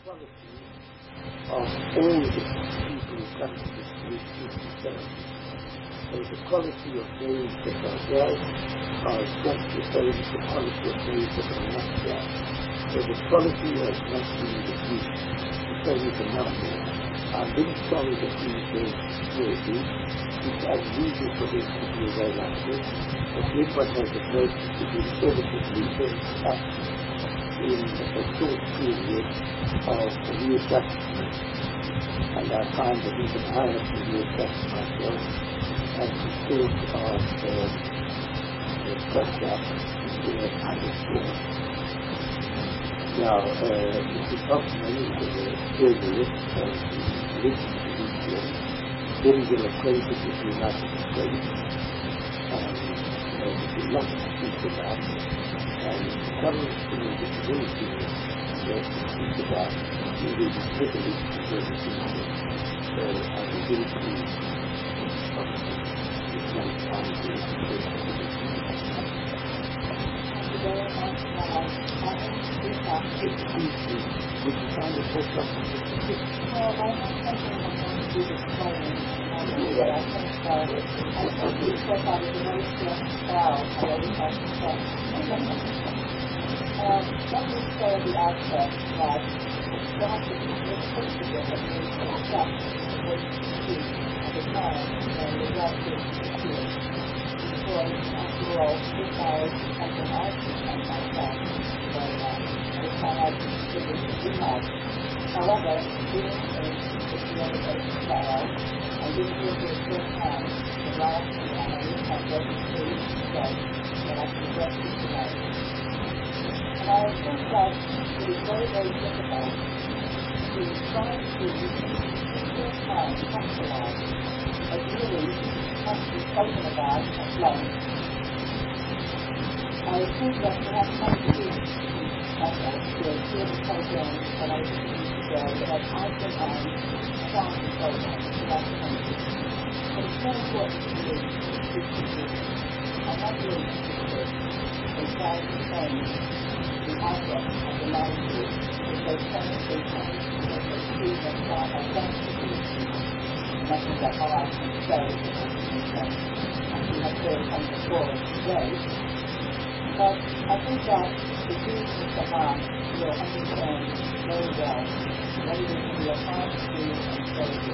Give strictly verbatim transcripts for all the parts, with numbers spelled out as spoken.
quality of all the people who come to this treatment therapy. So the quality of those that are well are just the same as the quality of those that are not well. So the quality has not been reduced. The same as the number. I'm really sorry that these days security is unusual for this to be a way like this, but if one has a note to be inevitably very tough in a short period of readjustment. And I find that even I have to readjust myself as the sort of uh, the contact in a kind of form. Now, uh, Mister Hoffman is a journalist and he lives in Jerusalem, very well acquainted with the United States, and uh, there's a lot to speak about, and comes to the disability that to speak about, he will be privileged to go to people. So I am very pleased of this one time to speak. Would you find it so something to speak? Well, I have something I'm going to do this morning, and I think that I think so. I think because I was very stressed out, I always have to check. Um, let me say at the outset that it's not the certificate that needs to accept the speech at the time when the judge is here. Because, after all, this hours is something I can myself very well. It's not like it is to have. However, being a sixty-eight child, I did feel for the first time the last thing I really had broken through today that I could get to tonight. And I think that it is very, very difficult to try to, for the first time, conceptualize what really has to be spoken about at length. I think that perhaps some of the methods will hear the program that I used today that I've been on a thousand programs throughout the country. But it's very important to me to speak to you. I have really interested in trying to change the outlook of the mind group if they technically change if they see that God has done to you. That is that all I can say is that we have heard from the forward today. But I think that the Jews of Shabbat will understand very well what it is to be a hard to and Savior.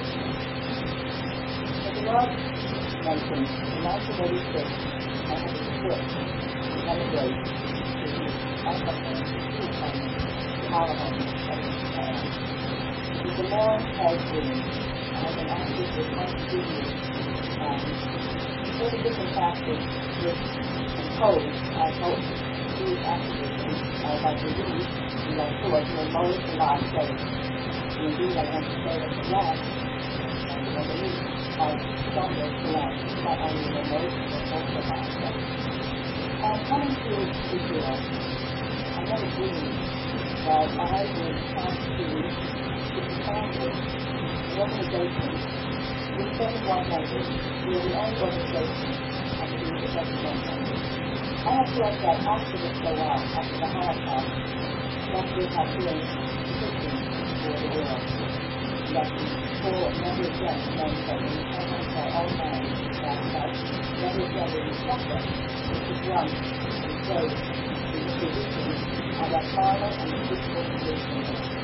As the Lord mentioned, in nineteen eighty-six, I had a trip to emigrate to Africa, to Harlem, and Japan. It was a long, hard journey. I have been active with my students and all the different factors which impose, I hope, these activism as I believe we are forced to most of our faith. Indeed, I want to say that the last, and I believe, are stronger to us, not only the most, but most of our faith. And coming to Israel, I never dreamed that I would come to establish an organization with thirty-one members. We are the only organization of the thirty-one members. I have thought that after this go out, after the Holocaust, that we have been Christians for the world. That for never again meant that we cannot our own minds that that never again will be suffer, which is one who shows the position of our Father and the physical condition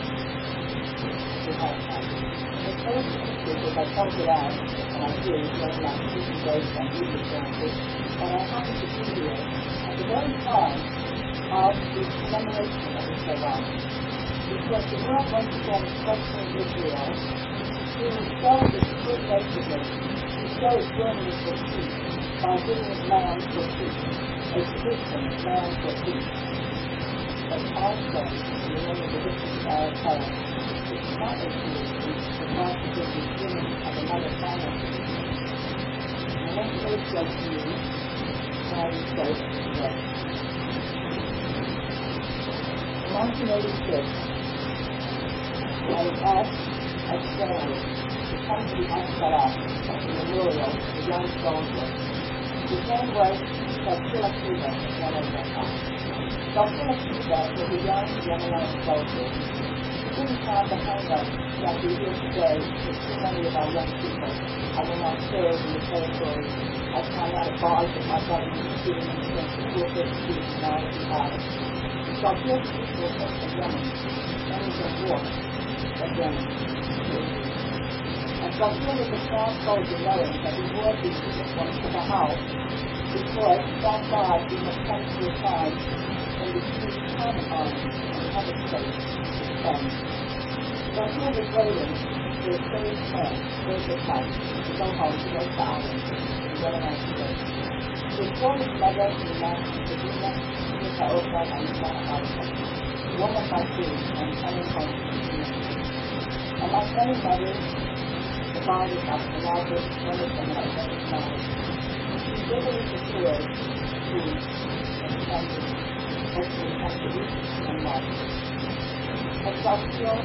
we have had. The first pictures, as I pointed out, and I do, during my teaching days and youth experiences, and I happen to be here at the very time of the commemoration of the Shoah. Because the world once again questioning Israel to show its pervasiveness, to show its willingness for peace by giving it land for peace, a tradition land for peace. But also, remember the history of our power. It's not a tradition, but not to give the beginning of another final tradition. And I want to illustrate to you how we say it today. In nineteen eighty-six, I was asked as a journalist to come to the Ashkara, the memorial of the young soldier. His name was Doctor Akiva, one of them. Doctor Akiva was a young Yemenite soldier. didn't have the hang-up that we hear today with too many of our young people. I will not serve in the territory. I cannot abide with my government doing anything to forfeit peace and all the power. So I feel people think of Yemen, many of them walk of Yemen. And so I feel with the strong soldier knowing that we will be disciplined to the house because, thank God, we must come to a time when we choose common arms and have a space to defend. So I feel with waiting for a third chance, third fight, to go home to West Island, to get an answer. To inform us my resident national Sabina, Nika Oka, and Mana Alka. One of my two, and coming home to Sabina. And like many mothers, the body of the largest, one of them has never smiled. She literally secured food and candy, hopefully come to eat and love. And so I feel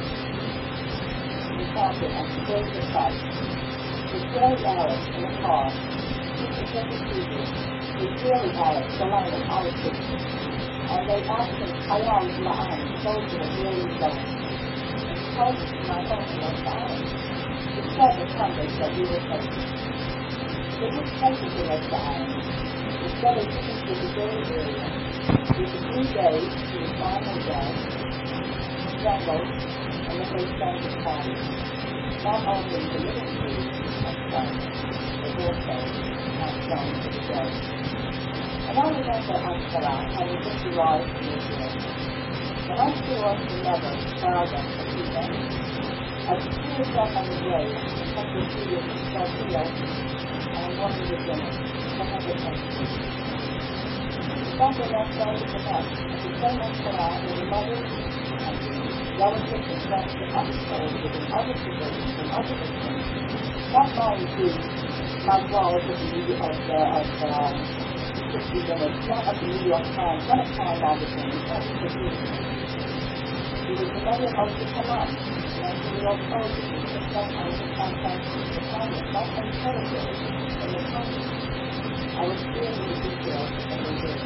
confronted and prepared to fight. The Israeli Arabs in the car, two Pacific people, the Israeli Arabs, the land of politics, and they asked him, Hayal Ma'an, soldier of where you going? And he told us to my home in West Island. He said the Sunday that we were taken. They didn't take us to West Island. Instead, they took us to the dirty area, with the three days to the final day, jungle, and then they spent the time, not only the living food and sun, but also not shown to the dead. And I remember Ankara having just arrived in Israel. When I saw the mother, Farah, Akiva, I could see herself on the grave and kept her feet in the tortilla and wanted the dinner, but I didn't have to. Something that started to come, at the same Ankara where the mother and relatives and friends of other soldiers and other civilians and other victims, not mind the my walls of the of the of um sixty minutes, not of the New York Times, not of Time magazine, not of the news. It was the mother of the Hamas, the nineteen-year-old soldier who took sometimes to contact the Congress, not on television, in the Congress. I was feeling the details of the day.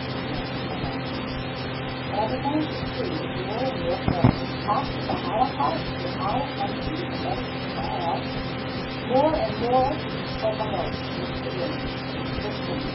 And I began to see more and more friends talk to the Holocaust, the Holocaust, the Holocaust, more and more overload, victims, victims,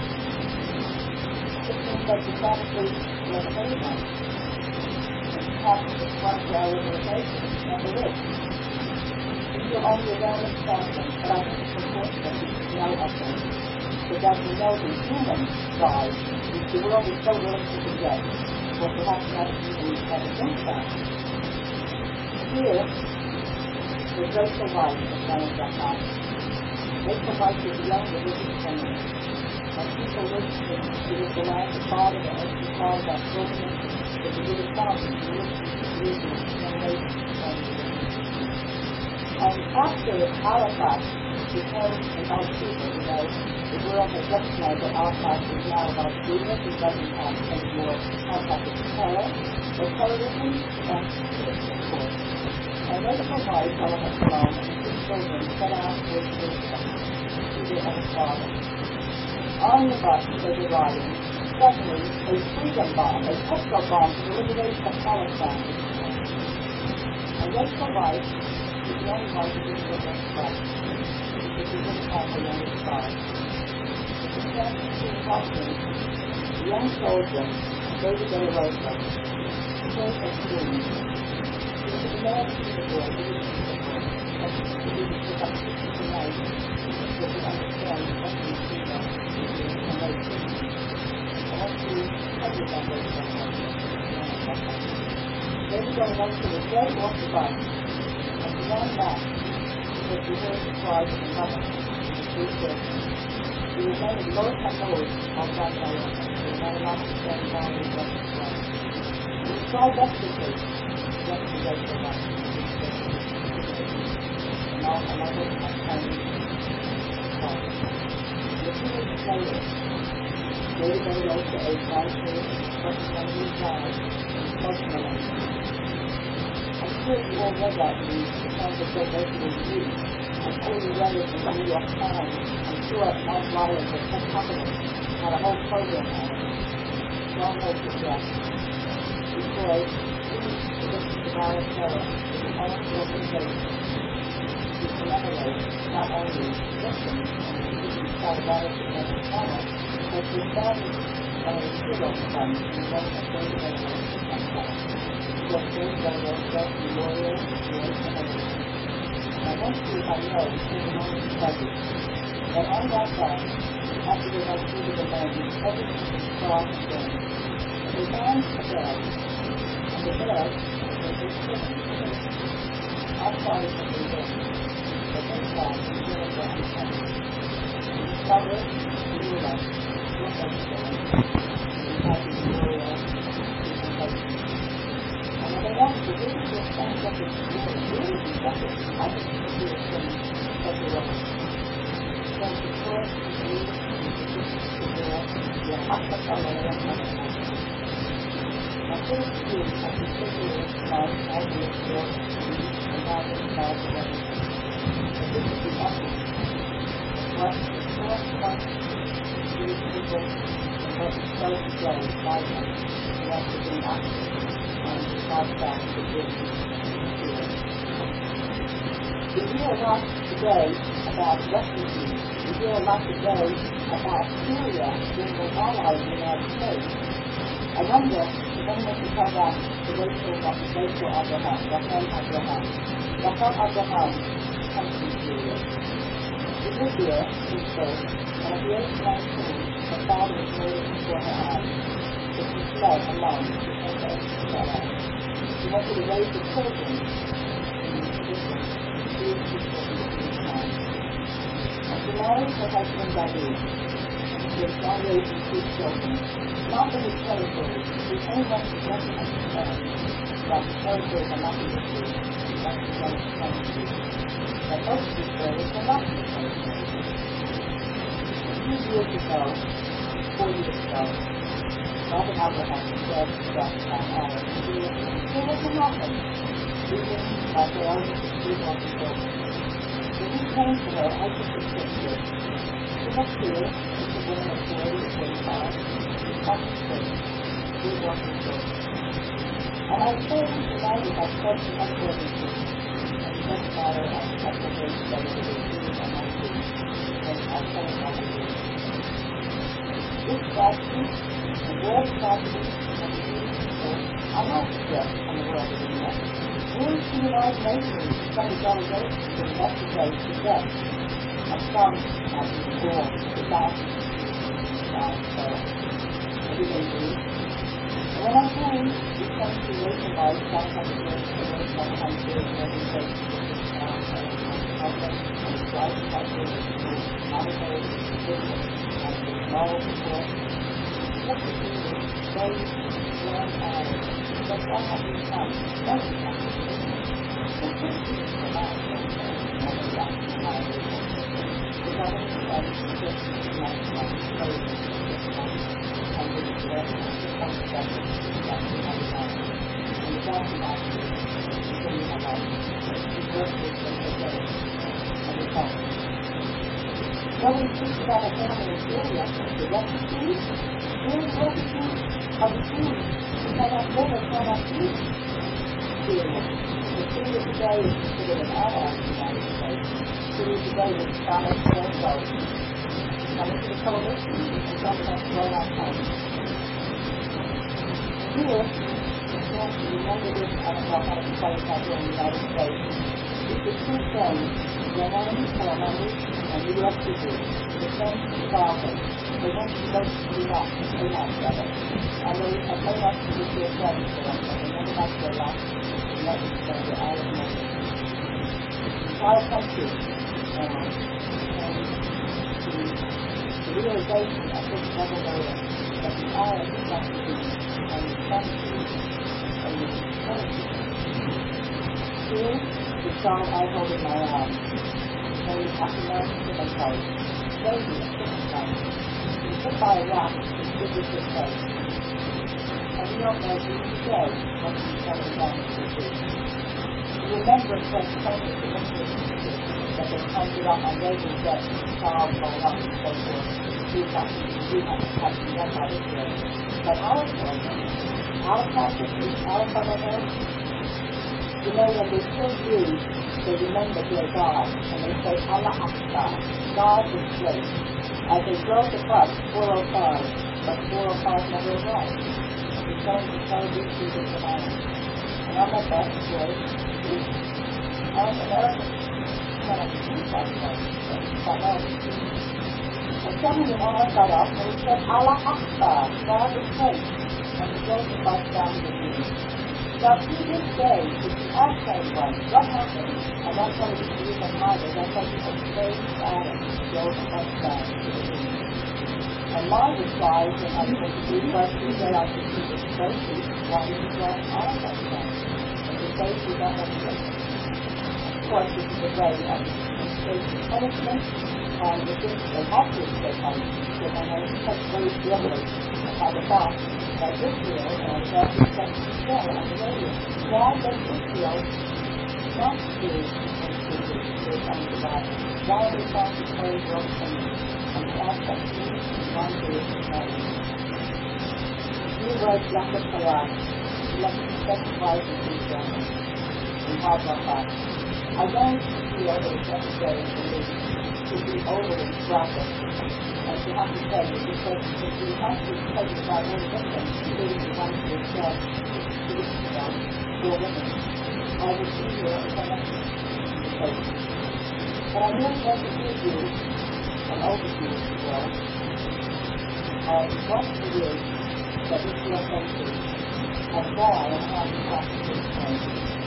victims that decidedly were anyone, and perhaps it's one of our organization, and it is. We feel only awareness from them, but I think it's important that we should know of them, so that we know the human side, which the world is so willing to forget, or perhaps not even ever think about. Here, the Rachel White is one of the house. Rachel White is a young religious woman, and people listening to this the last part of it, and she called that wilderness, that the little fountain, the religion, generation, and religion. And after Arafat became about people, you know, the world has recognized that Arafat is now about freedom. He doesn't have any more contact with terror, or terrorism, and peace, of course. And Rachel White, Eleanor Sloan, and two children set out with Israel, either of a father. On the bus they were riding, suddenly a freedom bomb, a petrol bomb for the liberation of Palestine was deployed. And Rachel White was the only one who didn't get that fight, because he didn't have her youngest child. She came to see husband, the young soldier, David De La Rosa, killed and doomed. He was a man to the boy, he didn't see the boy, but he didn't pick up the night, because he understands what he sees on the video and they see. I want to tell you about David De La Rosa. David De La Rosa was right off the bus, and he ran back, because he heard the cries of the mother and the three children. He was then in Los Angeles on that day, and he had enough to spend time with them as well. He tried desperately to get to Rachel White, and now another of my friends died. And a few weeks later, David De La Rosa, aged nineteen, was when he died in smoke melon. I'm sure you all read that news because it's so virtually news. I'm sure you read it in the New York Times. I'm sure Mike Lyons or some company had a whole program on it. Don't hold your breath. Because these this divine power is the only organization to commemorate not only victims of the solidarity of the planet, but to establish a hero fund in the name of those railroads to come back. Because those railroads left the warriors, create and everything. And one truth I know is the moment to tell you that on that day, after they had treated the land, everything was crossed and burned. They found a bed, and the bed was a prison bed. Outside of the bed, but inside was still a brown tent. We discovered the realized what was going on. We had the memorial presentation. And when they asked the really to stand up and really be separate, I think it would be a thing that they were. So the course is really to the Hasta Palera my first view of the circular life ideas built and now this life together. But this is the essence of what the fourth point these people and what is so today by them who want to bring action and to fight back the business here. We hear a lot today about refugees. We hear a lot today about Syria being an ally of the United States. I wonder if anyone can tell us the racial racial Abraham, Rachel Abraham. Rachel Abraham comes from Syria. She lived here since birth, and at the age of nineteen, her father was murdered before her eyes. So she fled alone to take her She wanted to raise the children in the tradition of Jewish people in the time. And she married her husband David. She was now raising two children. Not in his territory, if anyone who doesn't understand that the territories are not the issue, that's the one who's trying to do. But most of these areas are not in the territory. A few years ago, four years ago, Robert Abraham said that uh, there was nothing, even that there are three more children. When he came to her, I took a picture. She was here, she's a woman of forty or forty-five. We walk in church. And I told him tonight if I spoke to my services, and it doesn't matter, I have to wait whether it is Jews or not Jews, and I'll tell him what it is. This tragedy, the world tragedy, and the Jewish people are not just on the world of the net. Here's the United Nations, some delegation to investigate the death of some of the war, the thousands of Jews in the And when I came, we came to racial life, that kind of work, the work my country, and every place to get this down, and problem, and it's life like this, with monetary business, and the small support. Look at these days, long hours, but why have we come? Most of us are living. And Christians are not saying that, never left the life. The government says Christians are not like slaves, and we are left to one second that we have done. And the doctor actually continue our life. We work with them together, and we help. When we speak about a family in Syria, the refugees, where the refugees are the Jews. We cannot live or cannot eat Syria. The Syria today is considered an ally of the United States. Syria today is promised also coming to the coalition and sometimes blown out home. Here, it's going to remember this, I don't know how to play it out here in the United States. These are two friends, Yemen, Salamani, and U S people, the friends from childhood. They went to go to Iraq, Iraq together. And they have made up to this year friends for them, but they never got to Iraq. They never spent their hours in Iraq. Entire country, um, and the realization of this level later that the Arab is not the Jews, and the country, and the country. Here, the child I hold in my arms, named African Cemetery, baby at Christmas time. He was hit by a rock and stood with his face. And we don't know who he was when he was coming down to the street. We remember such places in history that they pointed out on raising deaths of child growing up and so forth. We have to do have to be done by Israel. But our children, our practices, our government, You know, when they kill Jews, they remember their God, and they say, Allah Akbar, God is great. As they drove the bus, four oh five, but four oh five never arrived. He's going to tell these people to land. And on that bus was Jews. And American kind of Jews like that, but no, and suddenly one of us got up and he said, Allah Akbar, God is great. And he drove the bus down the road. Now, to this day, if you ask anyone, what happened? And that's why we use them harder. That's why people say Adam drove the bus down to the road. And my reply, when I was to do was to say I could see the spaces, why did you drive our bus down? And the spaces don't have to. Of course, this is a way of escaping punishment. And the things they have to escape punishment, because I know such very clearly how the fact that Israel, and that's what you say on the radio, why does Israel not do this under the Bible? Why are they trying to play your opinion on the aspect of Jesus and one day is better? You write Jacob Hayat, let me specify the Israel in Hardback. I don't feel it is necessary for me to be overly graphic. And you have to say it because if you have to take it about one victim, including the ones who are dead, two weeks ago, four women, I will see you as a case. But I really want to give you an overview, if you will, of what it is that Israel faces and why and how to practice this point.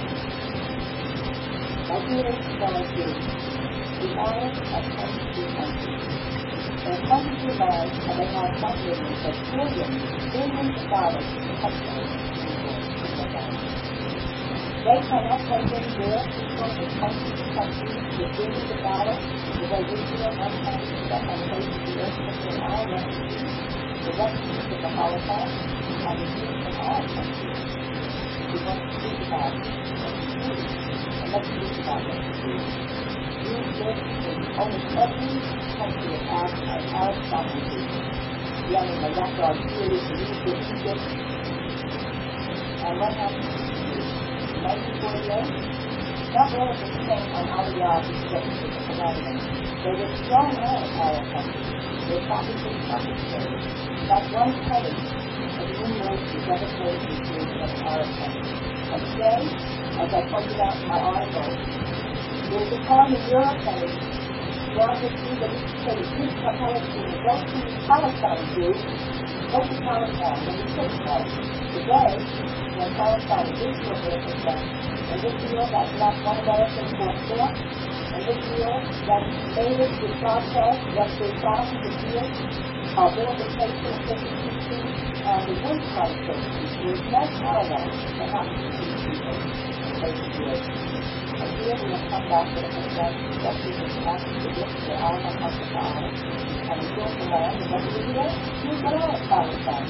My dear fellow Jews, the Arabs have twenty-two countries. There are twenty-two lands, and they have not millions, but billions, billions of dollars in textiles in their land. They cannot take in their people in twenty-two countries with billions of dollars, the way Israel one hundred percent on the face of the earth took in our refugees, the refugees of the Holocaust, and the Jews from our countries. We want to speak about refugees, and let's speak about refugees. Jews live in almost every country of Arab, of Arab sovereignty, beyond the Iraq, Syria, Tunisia, Egypt. And what happened to Jews? In nineteen forty-eight, not relative came on Aliyah to get to the commandment. They were thrown out of Arab countries. They practically confiscated. Not one penny of the university was ever paid to Jews in an Arab country. And today, as I pointed out in my article, there is a time in Europe and in geography that we say the Jews from Palestine go to Palestine Jews, go to Palestine, and we couldn't help. Today, when Palestine is Israel for itself, and Israel that not one American for four, and Israel that made it to process that for thousands of years, our vilification of persecution, and the worst kind of persecution, there is no parallel to happen to these people in face of the earth. And here we have come back to the concept that we can practice the gift for our Hakaka'ala, and we built the land, and what do we do? We go out of Palestine.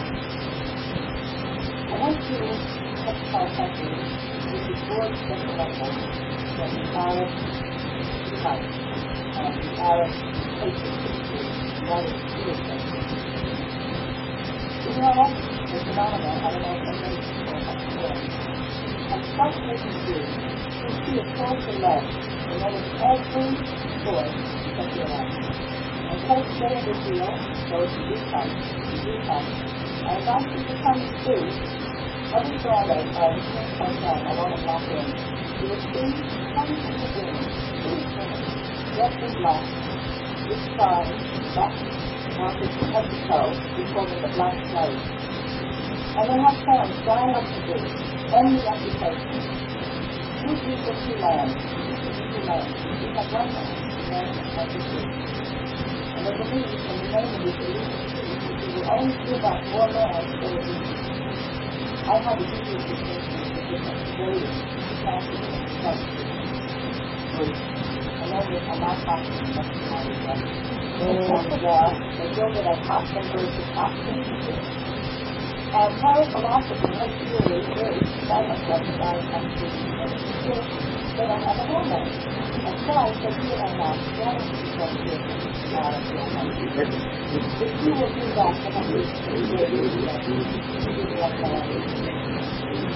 I want to touch upon something which is worth thinking about from the Arab type and the Arab patient history that is seriously. We have the phenomenon, I don't know if any people have seen, of frustrating Jews who see a social love in almost every choice that they have. And post-day of Israel goes to Jew type, to Jew type, and once you become Jew, every Friday, I was doing something I want to lock in. You will see hundreds of women, these women, dressed in black, with signs, black markers from head to toe, we call them the black slaves. And they have signs drying up to do, only occupation. Two people, two lands, two people, two lands. We have one land, America, and we do. And they believe, and the name of this belief, if we will only give up more land, they will be. I had to do this distinction with the different grading, the category, and the subgroup. And then there's a lot of options that you might get. And uh, they build it as option versus option. And Paris philosophy has theory is very silent about countries and still they don't have a homeland. And so they feel like that one of these countries is out of their country. If you will do that, then I will say that you will have land.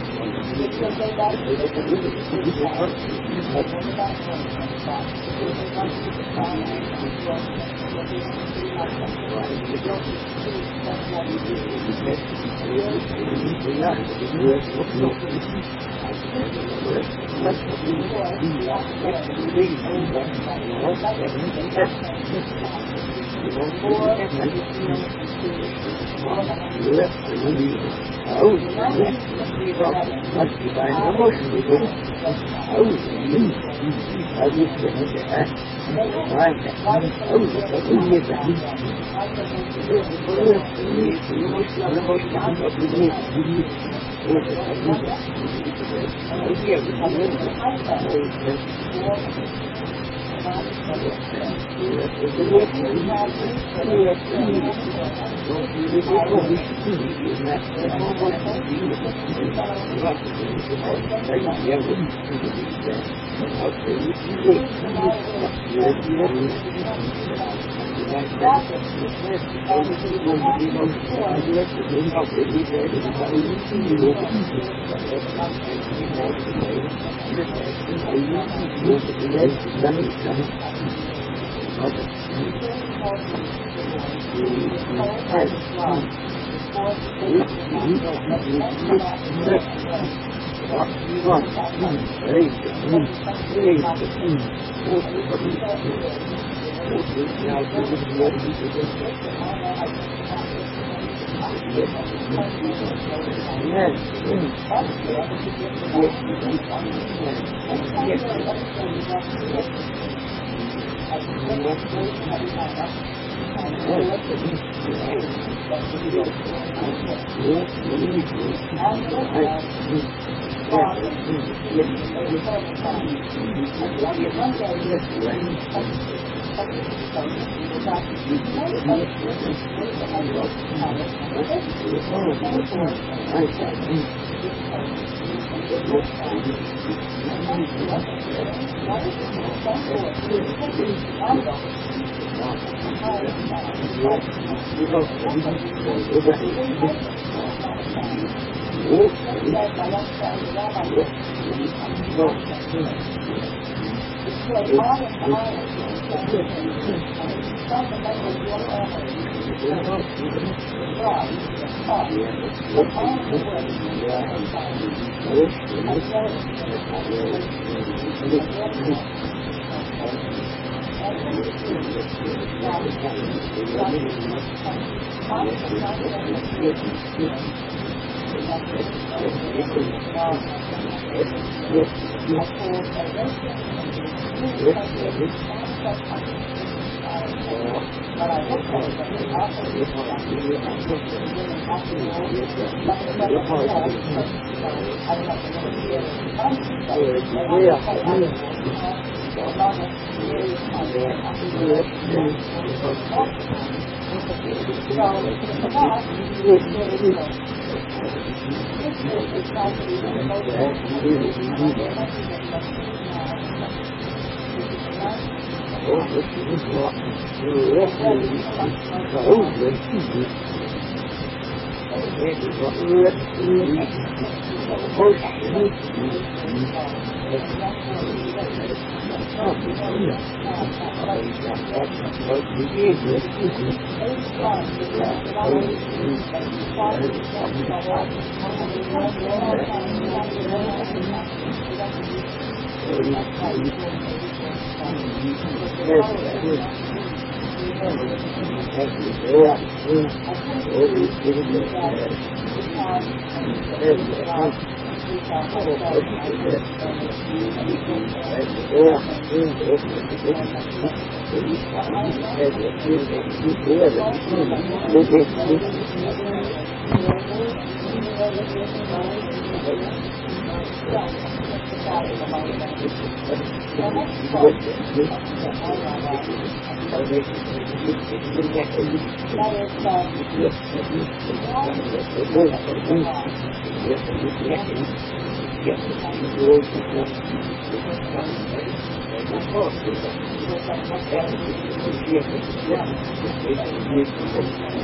Yes.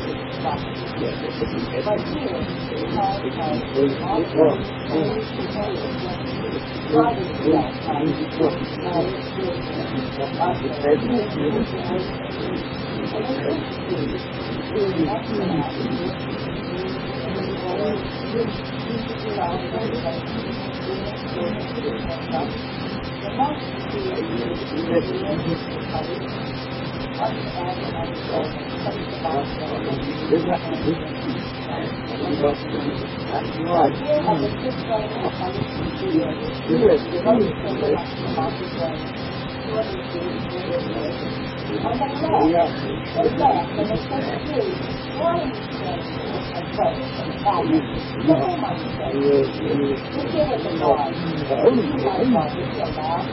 But here, because of also driving that time, on the left, the left, and the first two, one is and first and back. So who might say? Look here at the line. Who might want to see a line?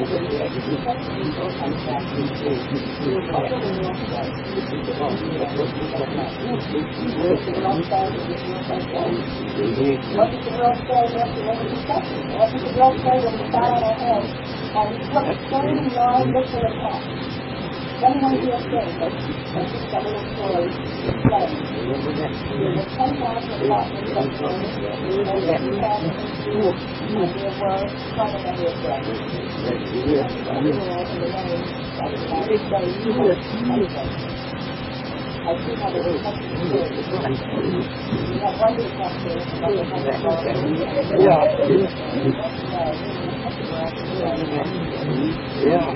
Then when you are saying that, I think that little story explains. There were ten thousand apartments that were in the year two thousand two, and there were quite a many of them. You know, in the rain, that was my big day, you know, I see how they were touching the story. We have one little capture, another hundred dollars. Yeah.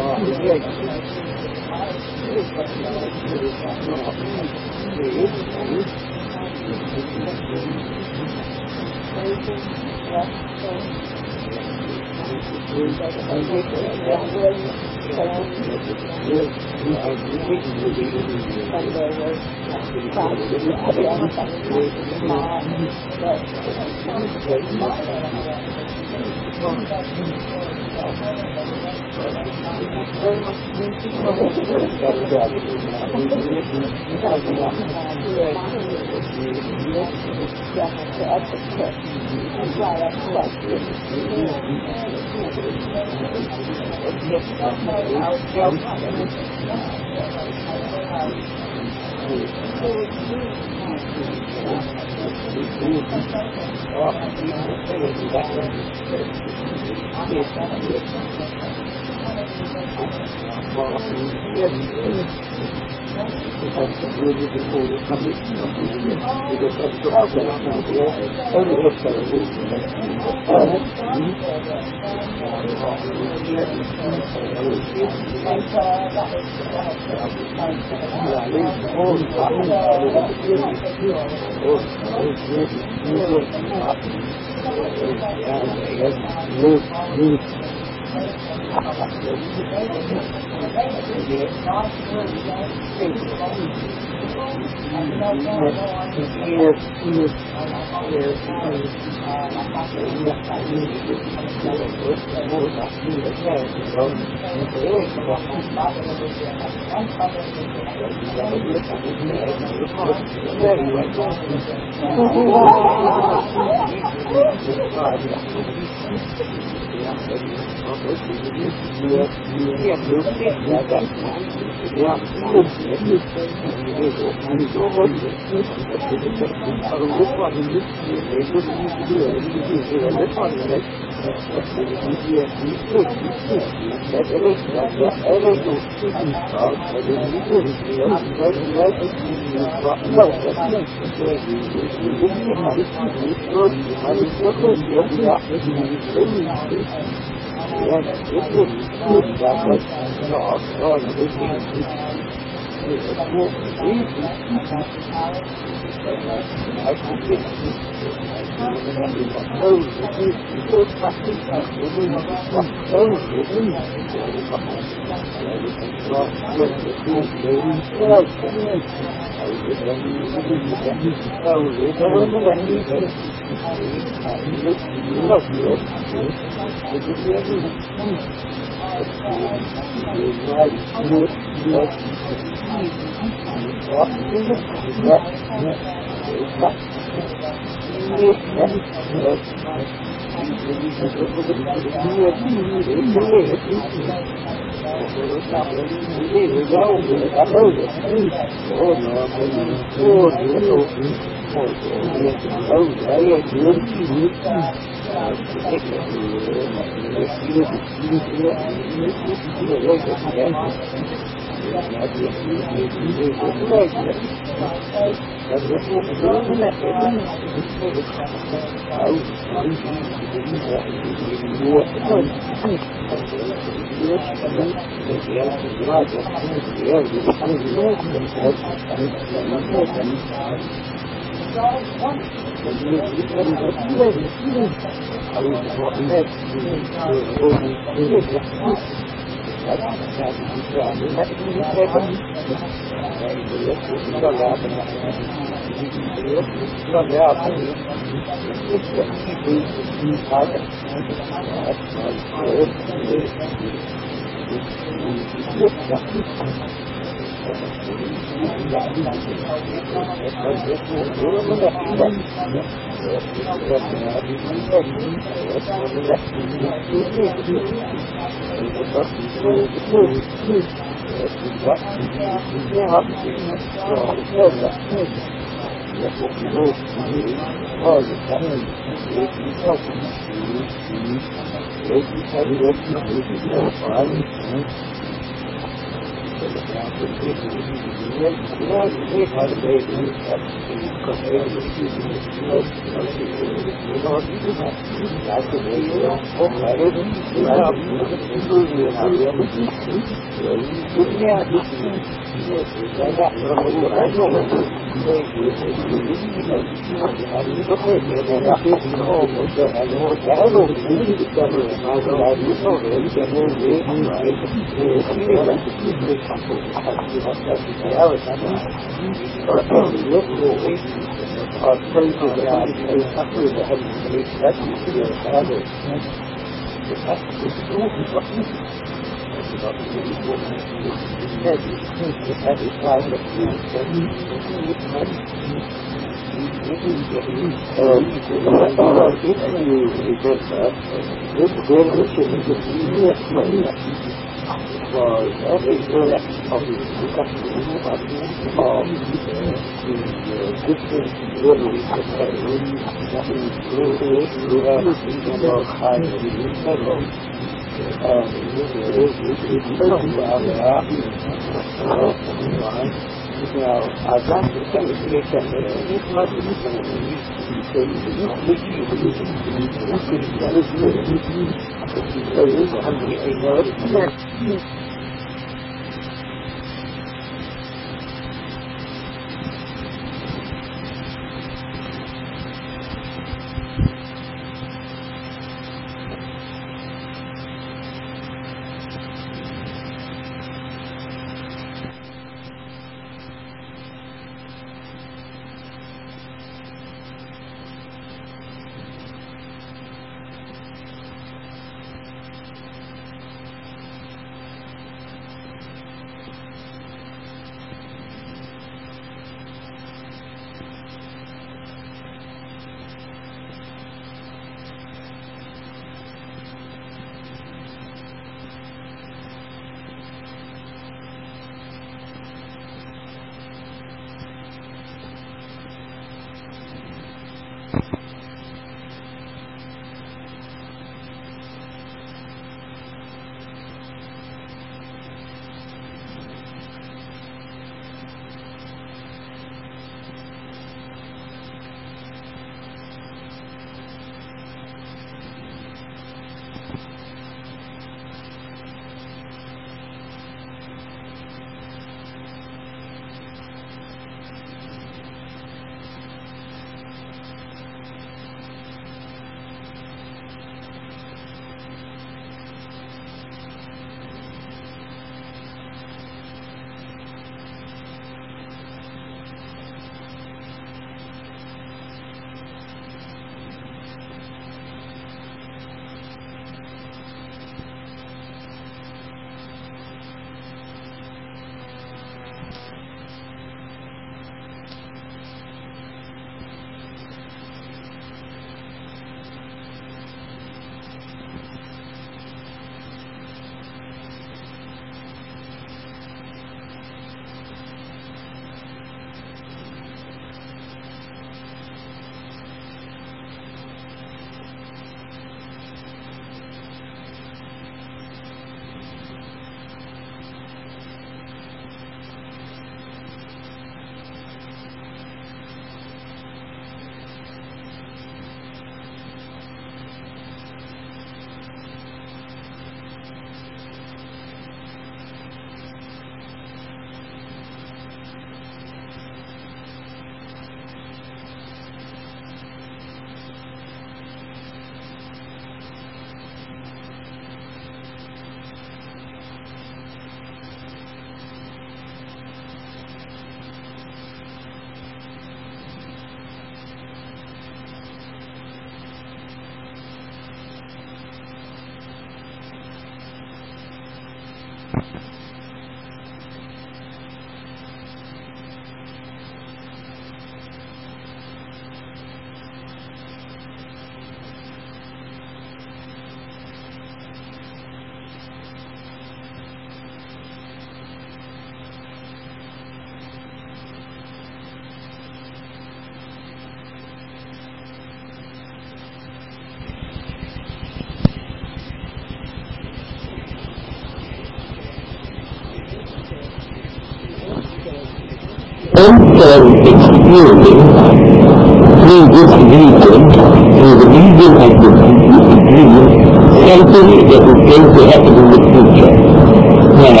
Also experience through this region, through the medium of the dream, something that is going to happen in the future. Now,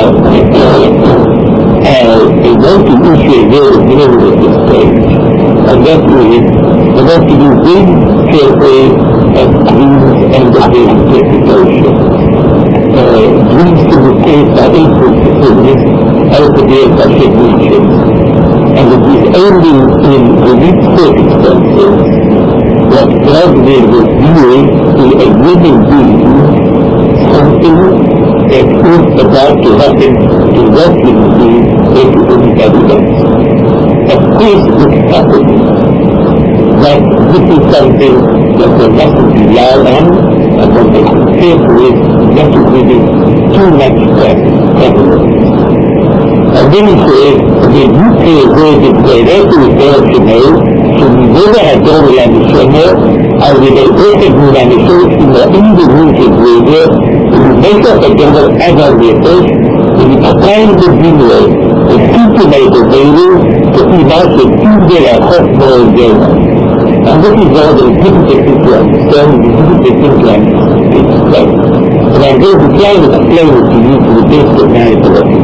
uh, I want to issue a very minimum at this stage, and that is, I want to be very careful of dreams and of their interpretation. Uh, dreams to be faced by input opinions out of their recognition. And it is only in unique circumstances that God will reveal to a human being something that is about to happen to that human being or to anybody else. Of course it happens that this is something that one mustn't rely on and one must be careful with not to give it too much prevalence. And then he says, the U K version directly fails to know, so we never had double on the summer, and with a perfect mood on the show, in the Indonesian radio, we make up a double as our vehicles, and it's time to be there, to stimulate the radio, to be out to do their hot boil dinner. And this is all the difficult thing to understand, the difficult thing to explain. And I'm going to try to explain it to you to the best of my ability.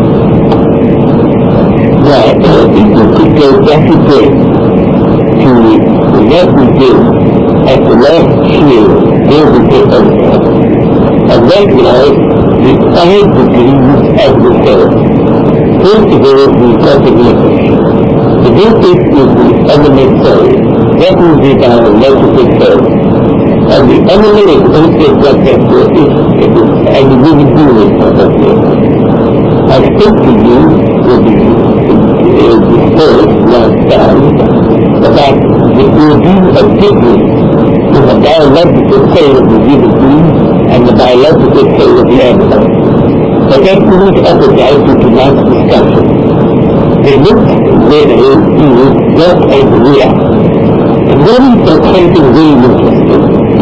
Now, uh, if you could go back again to what we did at the last year, there we did over. And that was the five degrees of the soul. First of all, we've got the lipid. The lipid is the element soul. That is the biological soul. And the element is also what that is, and the living being is what that is. I spoke to you with the discourse last time about the ordeal of difference in the biological soul of the human being and the biological soul of the animal. But that moves appetite to tonight's discussion. They look where they feel what and react. And then there's something really interesting.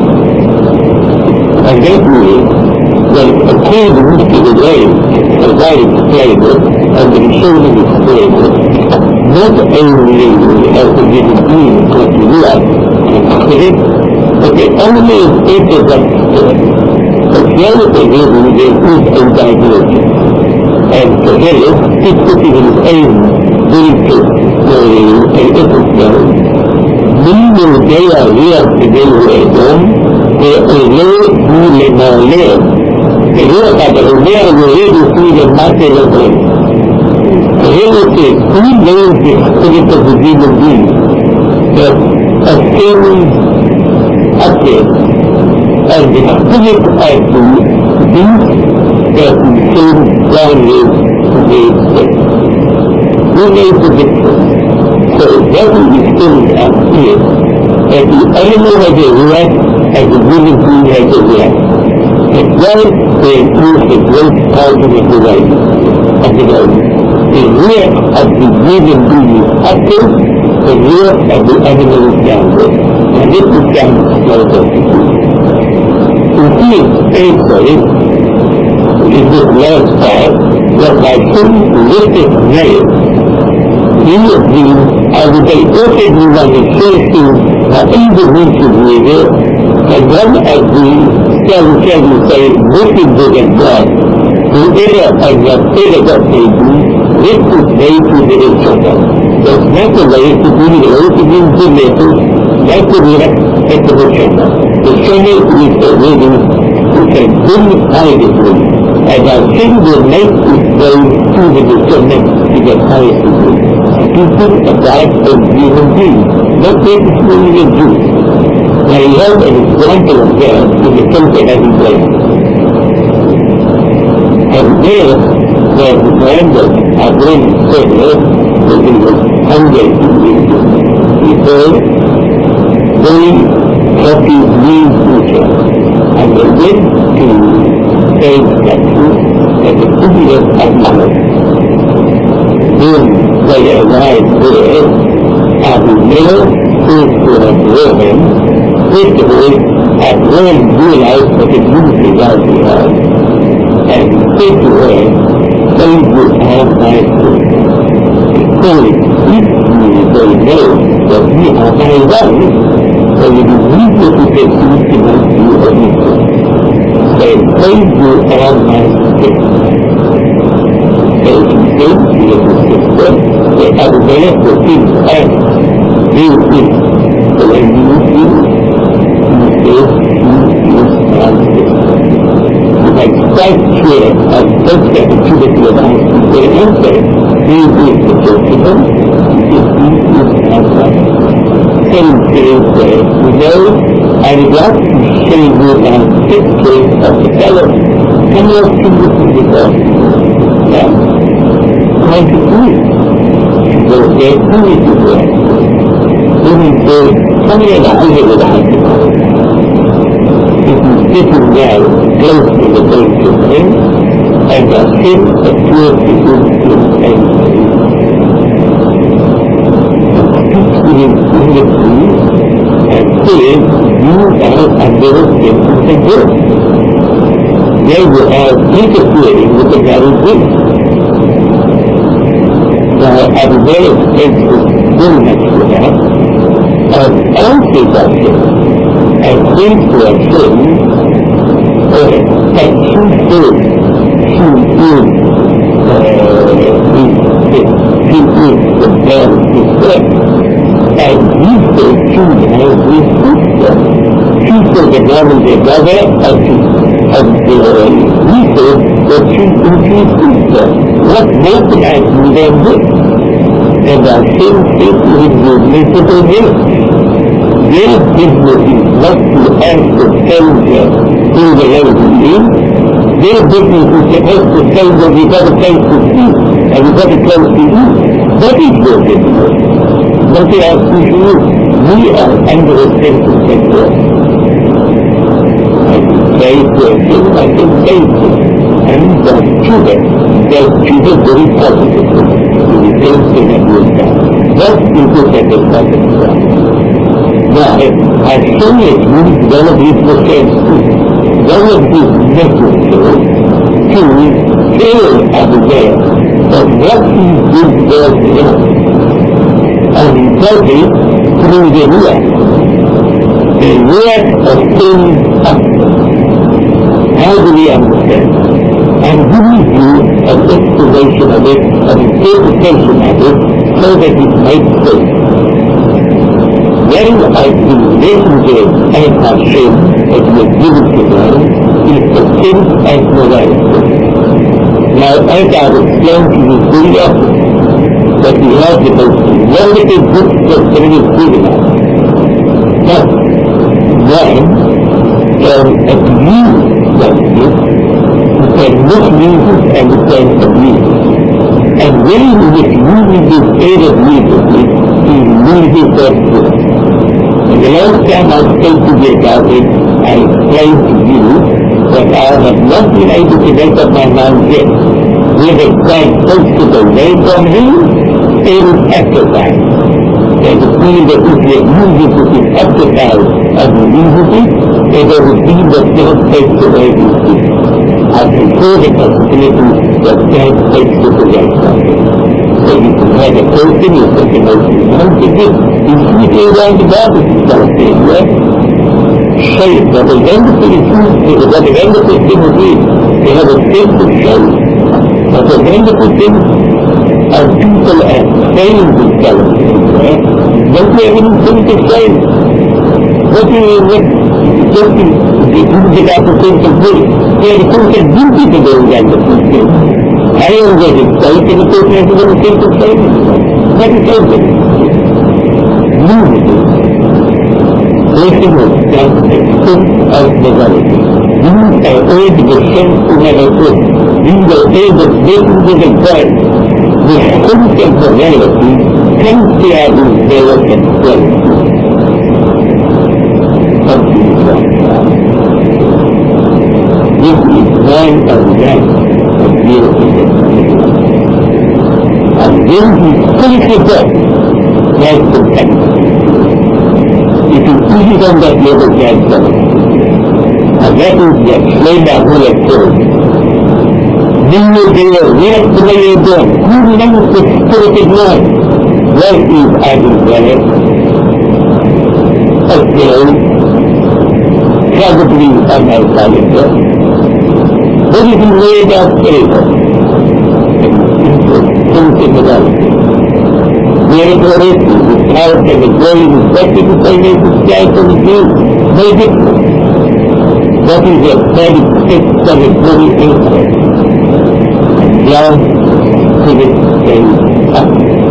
And that is that according to the way that I explained it, and the children explained it, not only as the human being got to react and spirit, but the enemy is able to spirit. But the other thing is that there is a divergence. And for him, he's putting his own basic story and episode. Meaning they are real today with them, they are low, we may live. The real that are there, we really see the matter of them. The real thing, who knows the spirit of the human being? That ascends upward. And the spirit of the beast that descends downward to the earth. Who knows the difference? So that is the spirit up here. That the animal has a react and the human being has a react. But now they include the great argument of the right of the right. The rear of the human being is upward, the rear of the animal is downward. And this is downward to the right. You see it painfully in this last part that by some lifted nail, many of these are the very perfectly on the surface of individually and one of the shall we say, looking good at God, whoever and whatever that may be, this is made to the instrument. There's not a way to be the opening to letters, not to be at the instrument. The summit is a reading who can bring highly, and our king will make its way to the instrument to the highest degree. Speaking about a human being, not necessarily a Jew. Now you have an example of that in the case of every place. And there, the man that I really said that he was hungry to eat. He said, they happy leave future. And they went to say that truth at the city of Atlanta. When they arrived there, having never first to have read him, first of all, had really realized what it usually does he had, and said to her, they would have my food. Because if they know that we are my wife, they will immediately take food to make you a equal. They say you are my sister. So she said she is a sister, they are there for things and you is the way you do, you say she is my sister. If I quite clear and take the opportunity of asking their answer, he is the gentleman, because he is my wife. Same says that, you know, I would like to show you my picture of the fellow. Come on to look at the dog. Now, how to do it? She goes, there, who is the boy? Then he says, come here and I'll give it a hundred dollars. If he's sitting now, close to the bench of him, and a him appears to him in angry. He speaks to him in the tree, and says, you are under a sentence of death. They will have interfering with the marriage gift. Now, Abigail is very much to that, and answers that him, and says to a friend, uh, that she says she is, uh, she is the man who said, and he says she has his sister. She said the man is a brother, and she, and uh, he said that she is his sister. What more can I do than this? And I think it is the municipal village. Their business is not to ask the stranger who the land is. Their business is to ask the stranger we got a place to sleep and we got a place to eat. That is their business. But they ask you, we are under a sentence of death. I can say to him, I can say to him. And the children, the children very positively. We don't say that we are done. That is the second second step. Now, as soon as we develop these mistakes, one of these necessary to tell Abigail that what he did was enough. And he does it through the ruach. The ruach of things action. How do we understand? I'm giving you an explanation of it, an interpretation of it, so that it makes sense. When I the messenger and Hashem that was given to them is the sense and morality. Now, as I have explained to you very often, that we have the most wonderful books that there is given us. But one can abuse that gift, you can misuse it and you can abuse it. And when he misuses this aid of music, he loses that gift. And the last time I spoke to you about it, I explained to you that I have not been able to make up my mind yet whether Christ takes it away from him and exercise. There is mean that if he uses it in exercise and uses it, and there is mean that God takes away his gift. I prefer the possibility that God takes it away from him. So you can have a person who is such a most anointed gift. You see it around the Bible, you start saying, yes? Shame. What the wonderful is used, what the wonderful thing is, they have a sense of shame. But the wonderful thing, as people are saying themselves, don't you have any sense of shame? What do you what just you get out the sense of guilt? You have a sense of guilty to those wonderful things. I am going to say to the person who has a sense of shame. What is everything? Unity. working of self, the sense of morality. These are all the sense to have a good. These are all the blessings of the God. The sense of morality comes to have in development quality. This is one of them of beautiful definition. And when he finishes up, that's the technique. If you put it on that level, that's the and that is the explained that whole activity. Then you say, where the way you go? Who knows the spirit of life? What is adding there? Okay, probably an alcoholic. What is he made of favor? Sensibility. Therefore, it is the health and the glory and the blessing of the name of God and the Jew. No different. That is a very fixed and a very infinite. And down to this day up.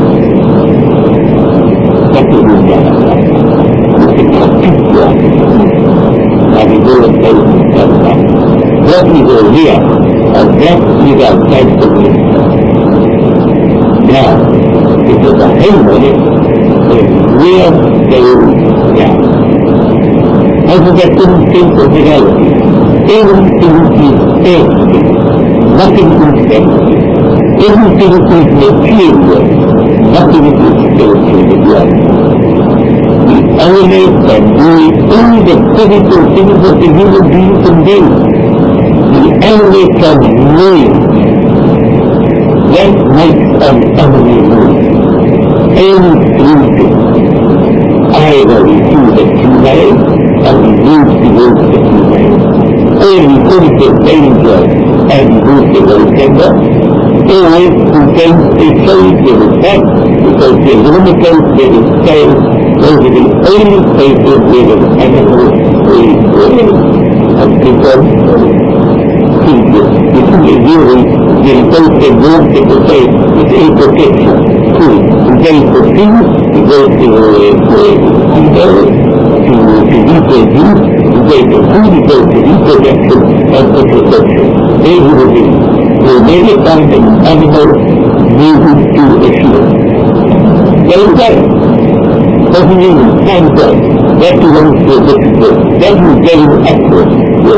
That is the other side. You can complete your and you go and say that. What is a real? And that is outside the wisdom. Now, if it's a harmony, the real goes down. As a definition of reality, everything is empty, nothing is empty. Everything is material, nothing is spiritual as well. The elements and only the physical things that the human being can do. The elements of mind. That makes an enemy move. Any sleeping, either we see the female and we move towards the female, or we sense the danger and we move towards gender, or we sense a change in effect because the limitations that it says those are the only places where the animal is living and become previous. This is a really the both the words that they say it's a protection. Two, we go to see, we go to female, to to reproduce, we go to food, we go to reproduction and to protection. They will be. We never find an animal moving to a field. They will get it. Doesn't mean hands up. That belongs to a different. That is very accurate.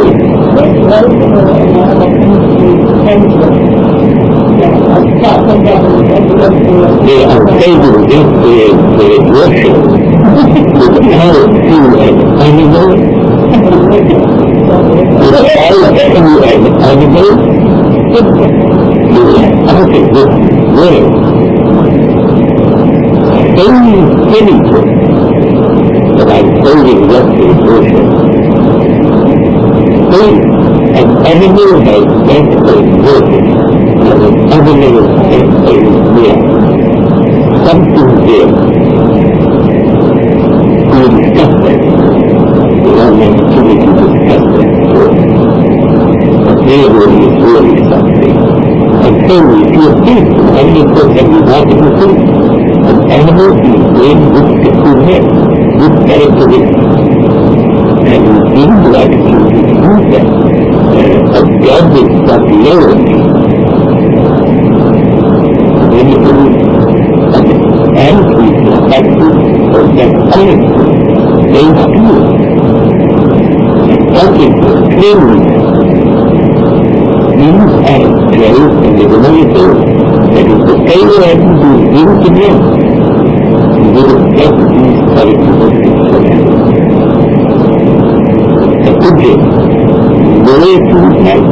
They are favored against the worship with how to an animal, with how to an animal, out of this world. So anything that I'm holding up to worship. So an animal has bent a worship. And an animal has bent a will. Something there. We discuss that. We don't have opportunity to discuss that before. But there really is really something. And so if you think an animal that we want to do, an animal is doing this peculiar, this characteristic. And we need the opportunity to use that. Uh, a godly popularity. When you do an attitude, an attitude of that quality, they feel. Something for cleanliness. These are traits and the humanity that is the favor and to give to them. You will get these characteristics for them. The pigeon, the way to his life.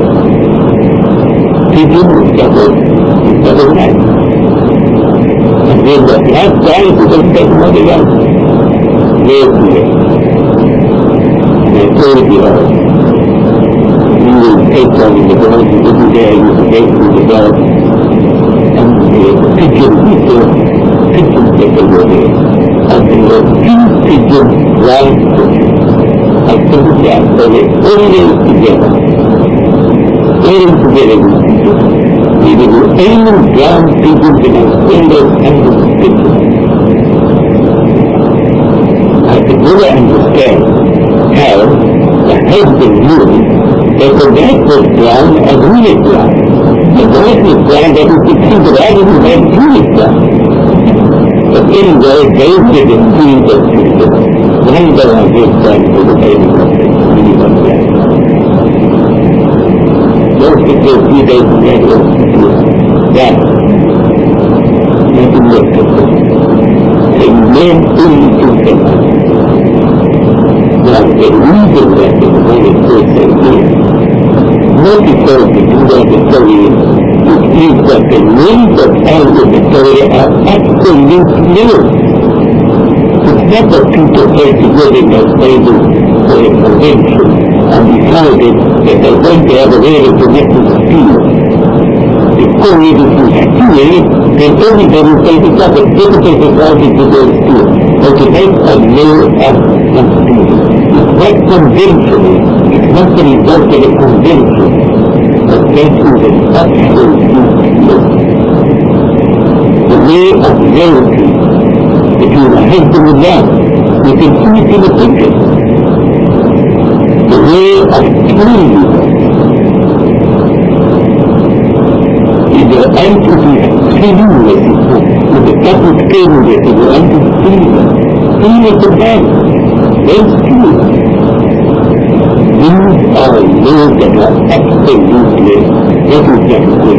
Pigeon is double, is double life. And then the last guy who doesn't get another life. There to it. And I told you all. You will take on the dog, you will be there, you will take to the dog, and the pigeon is the pigeon take over there, and the two pigeons rise to it. I think that so they always together, always together with pigeons. They will aim down pigeons in a single handed pigeon. I could never understand how the husband knew that the wife was brown and he was brown. The wife was brown, that is the truth, but I didn't have he was brown. But anyway, they did it see that one day I just done for the baby really was that. Most of those few days we had was that. Nothing left of it. They men only to them. Now, the reason that the Holy Spirit said this, not because we do that the story is that the names of all of the story are absolute new. It's not that people get together in their Bible for a convention and decided that they're going to have a way of connecting the spirit. If only this is spirit, then everybody says it's not a difficult society to go to, but to make a new act of spirit. It's not conventional. It's not the result of a convention. But that is an absolute truth. The way of reality between a husband and wife, you can see it in the picture. The way of truth is the anti-cleanliness, with the double cleanliness of the anti-cleanliness. Cleanliness of man, that's true. These are laws that are absolutely necessary.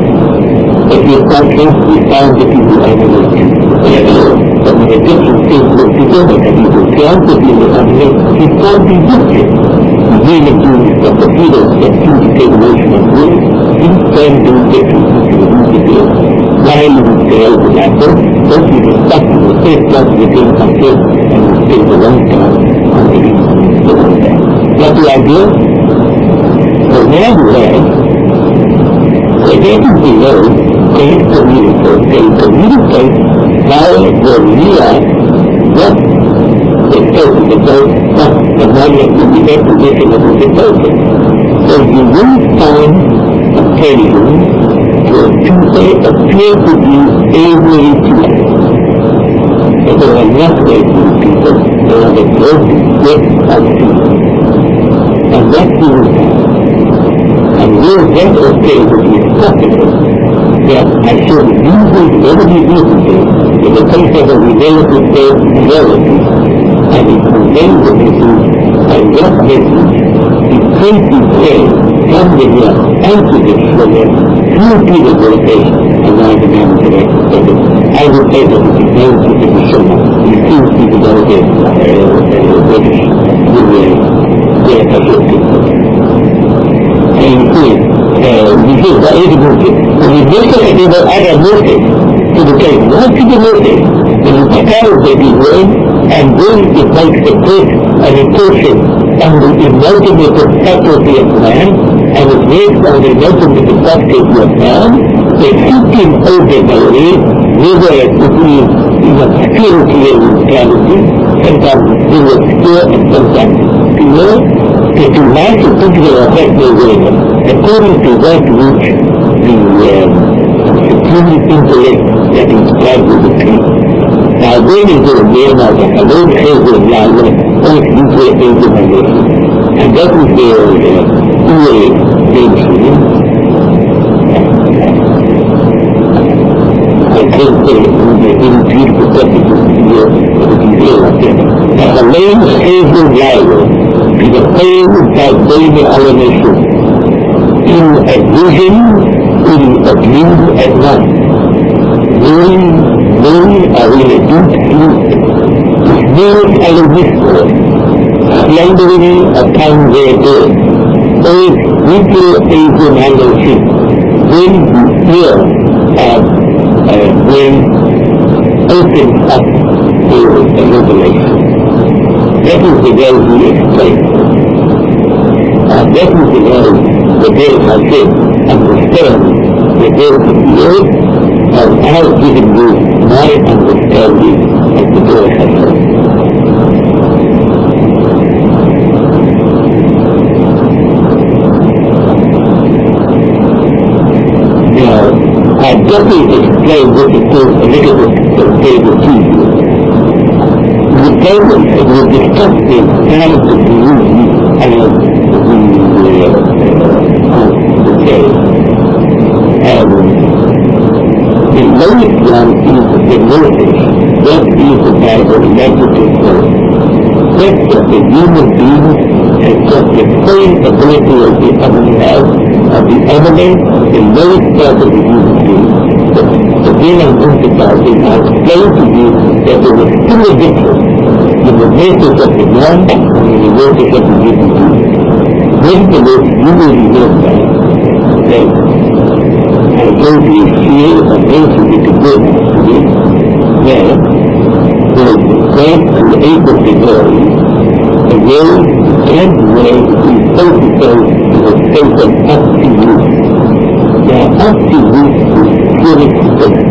If you contrast, we found that in the animal but when a different thing put together, and you can count it in the animal, he can't be different. The human being is not the feelings that indicate emotion of will. He can do different things in the video. While you would say, for example, don't you just stop in the first class of the game concept and you spend a long time on the game. That's the idea. So now you have, so getting below, they communicate, they communicate how the real, what the person, the person, what the money of the event position of the person. So you will find occasion where people appear to be every people. But there are not every people, there are the broken depth of people. And that will happen. And where that occasion is possible, that I should use it, whatever you use it, in the case of a relative reality, and it conveys the message, and that message is simply said from the real antidote for them through Peter's vocation, and now the name of the rest of it. I would say that it is known to the Shema. You see people that are British, with their associates. And you see, you see, that is a motive. When you look at it, you will add a motive to the case. Once you do motive, then you take out the way, and then it makes a put an impression on the imaginative faculty of man, and it makes on the imaginative faculty of man, the thinking ordinary, whether it is in a spiritual reality, sometimes in a sphere and sometimes pure, that you have to put your effect away, according to that which the um, supreme intellect that is described with the tree. Now, when is the name of the Halon Hazel Lala, point into a examination. And that is the theory mentioning. I can't say it would be a very beautiful topic to hear, but it is here like that. The Halon Hazel Lala is a pain that baby alienation in a vision, in a dream at night. When, when are in a deep sleep, snores are a whisper, slumbering upon their bed, old winter Asian handkerchief, when the ear of uh, when opens up for a revelation. That is the way we explain. Uh, that is the way the day has said, understand the day of the earth, and I have given you my understanding of the day has said. Now, I definitely explain what it is a little bit from table two. the program will discuss the kinds of disease and the, uh, okay, and the lowest one is the notice. That is about the negative force. That's what the human being has got the same ability as the animal has, of the animal, the lowest part of the human being. But again, I'm emphasizing, I explained to you that there was still a difference in the natures of the man and in the natures of the human being. Nevertheless, you will remember that I gave you here a mention in the book today that God created the world, the world and the world is focused on the state of absolute. Now, absolute is purely perfect.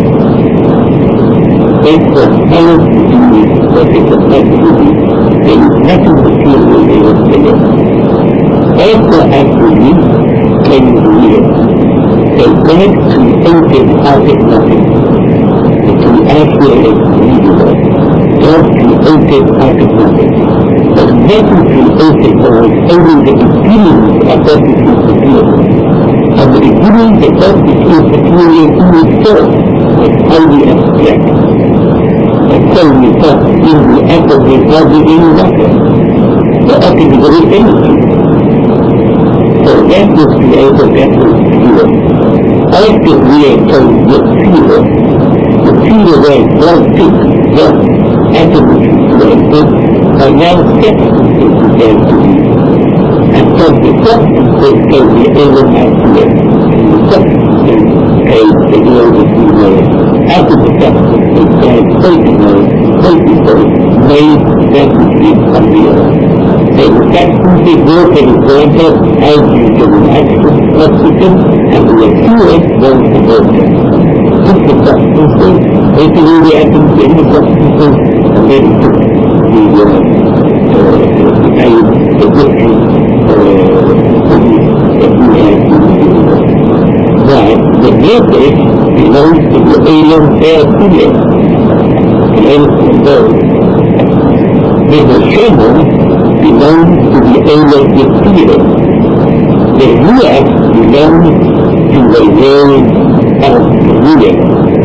Based on how to do it, what is an absolute, there is nothing material in it. Also, absolute can be real. So God created out of nothing. To actually real. God created out of nothing. But nothing created was only the beginning of what it is material. And the beginning of what it is material in itself was highly abstract. And so we thought in the atom is hardly any matter. The atom is very energy. So that was created, that was pure. After we are told with pure, the pure was one thing, one atom which was created, and now substances began to be. And from the substances came the element to it. And the substances came the world that we were. After the substances came photons, photons made that which is on the earth. So the substances were, for example, hydrogen and oxygen, and the pure was the water. Took the substances, basically the atoms in the substances, and then it took the, uh, uh, the made the different uh, things that we have in the universe. Now, the matrix belongs to the alien therapeutic, the alien world. The neshama belongs to the alien material. The ruach belongs to the world of the ruach.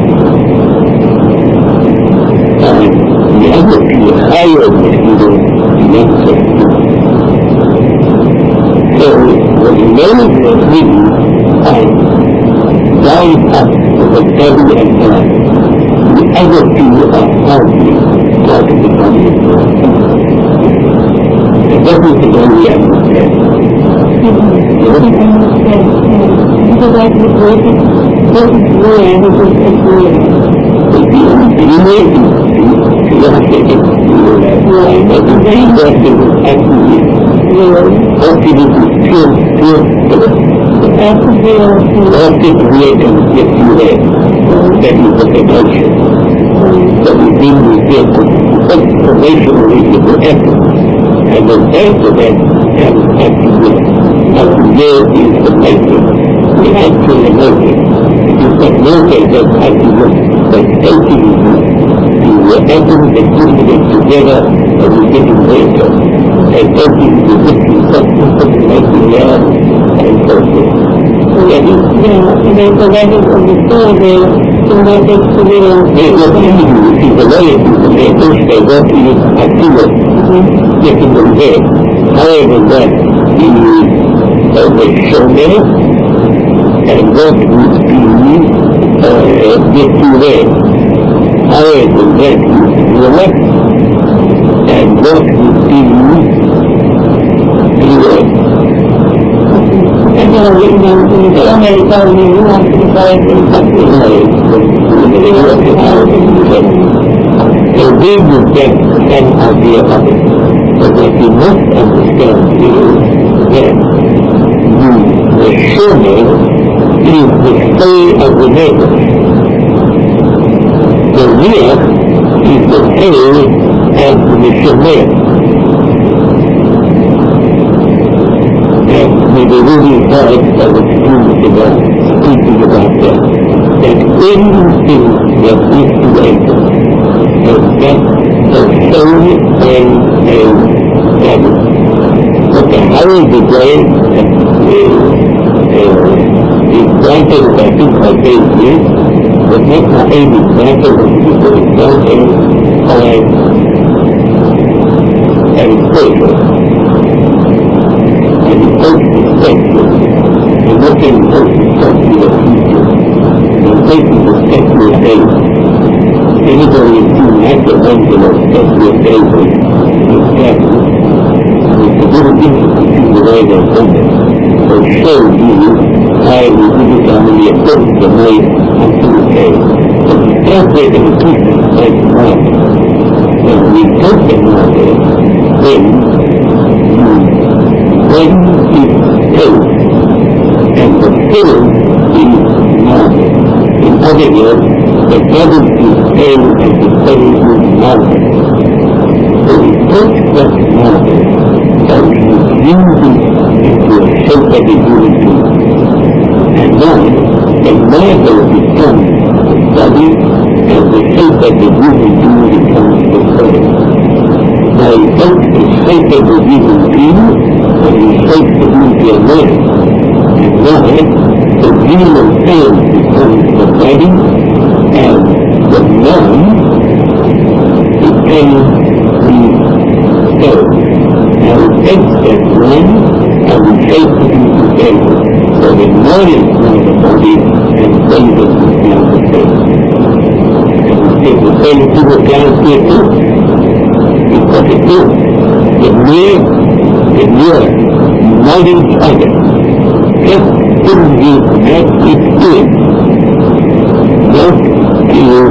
And the other two higher material belongs to the ruach. So when the lower material are lined up with the body and mind, the other two are hardly part of the body and mind. And that is the way we understand. Because I could work it, work it through and it was a good. But the only way to illustrate it through that way, but the main lesson is actually optimism is pure, pure spirit. After we can get you there, that is the emotion. So we deal with the transformation of the essence. And then after that comes activity. Activity is the making, the actual emotion. It is not movement that's activity, but activity. The atoms that putting it together and we get it later. And activity is the different substances making love and so forth. Yeah, and then the level of the soul there, so that takes the little... There's no energy, you see, the way it is, the way first they work is activity. Getting them there. However, that is uh, the shoulder and what would be uh, get to there. However, that is lower and what would be lower. And then we know the America we want to divide in something like so they will get an idea of it. But what you must understand is that the neshama is the soul of the neighbor. The ruach is the soul of the neshama. And we were really hard I was speaking about, speaking about that. that anything that is created has got a soul and a body. But the higher the brain, the brighter the battle by pain is, the next pain is brighter than the result and power and pleasure. And it takes perspective. And what can it take perspective of future? And taking perspective of faith. Anybody is doing that, the ones that are perspective of faith is careful. And it's a little difficult in the way they've done it. They show you how it was only a bit of the way until it came. But the translate of the pieces like market. When we take the market, then you when is paid and the fill is market. In other words, the body is paid and the body is market. So we take that market and we use it into a shape that is given to it. And then the market becomes the body and the shape that is given to it becomes the body. Now we take the shape that is given to you and we shape the beauty of life. And now the human soul becomes the body and the mind becomes the soul. Now we take that mind and we shape the beauty of soul. So the mind is now the body and the soul is now the soul. And we take the same to the ground here too. Because it is the mere, the mere knowledge of it, just gives you that it is, not is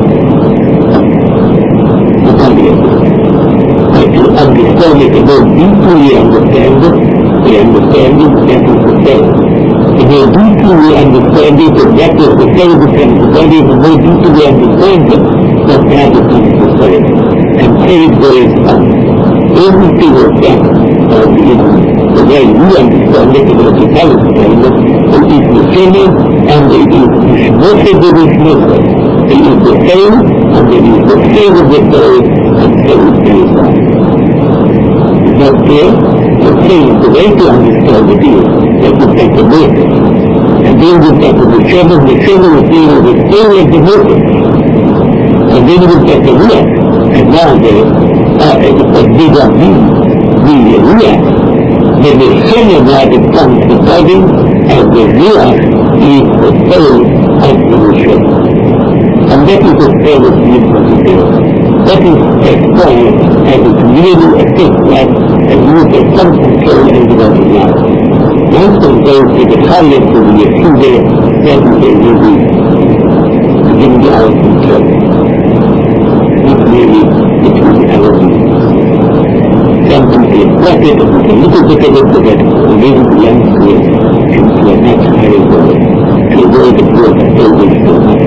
the body of it. But to understand it, the more deeply we understand it, we understand it, that is the soul. The more deeply we understand it, that that is the soul becomes the body, the more deeply we understand it, that that becomes the soul. And it goes on. Everything is done uh, in the way we understand it, the way we understand it, it is the same and it is nothing that is nothing. It is the same and it is the same of the soul and so it goes on. Is that clear? The same, the way to understand it is that you take the motive and then you take the whichever, whichever is dealing with the soul of the motive. And then you take the react. And now the uh, the big of me, the react, then the center now becomes the body, and the react is the soul of the mission. And that is the soul of the mission. That is explained as it really affects that and uses some control and development now. Once it goes to the highest of the yeshiva, that is the really giving you our control. Really between the elements. Something is bracket and with a little bit of it so that the way the landscape comes to a much higher level to avoid the growth of buildings so much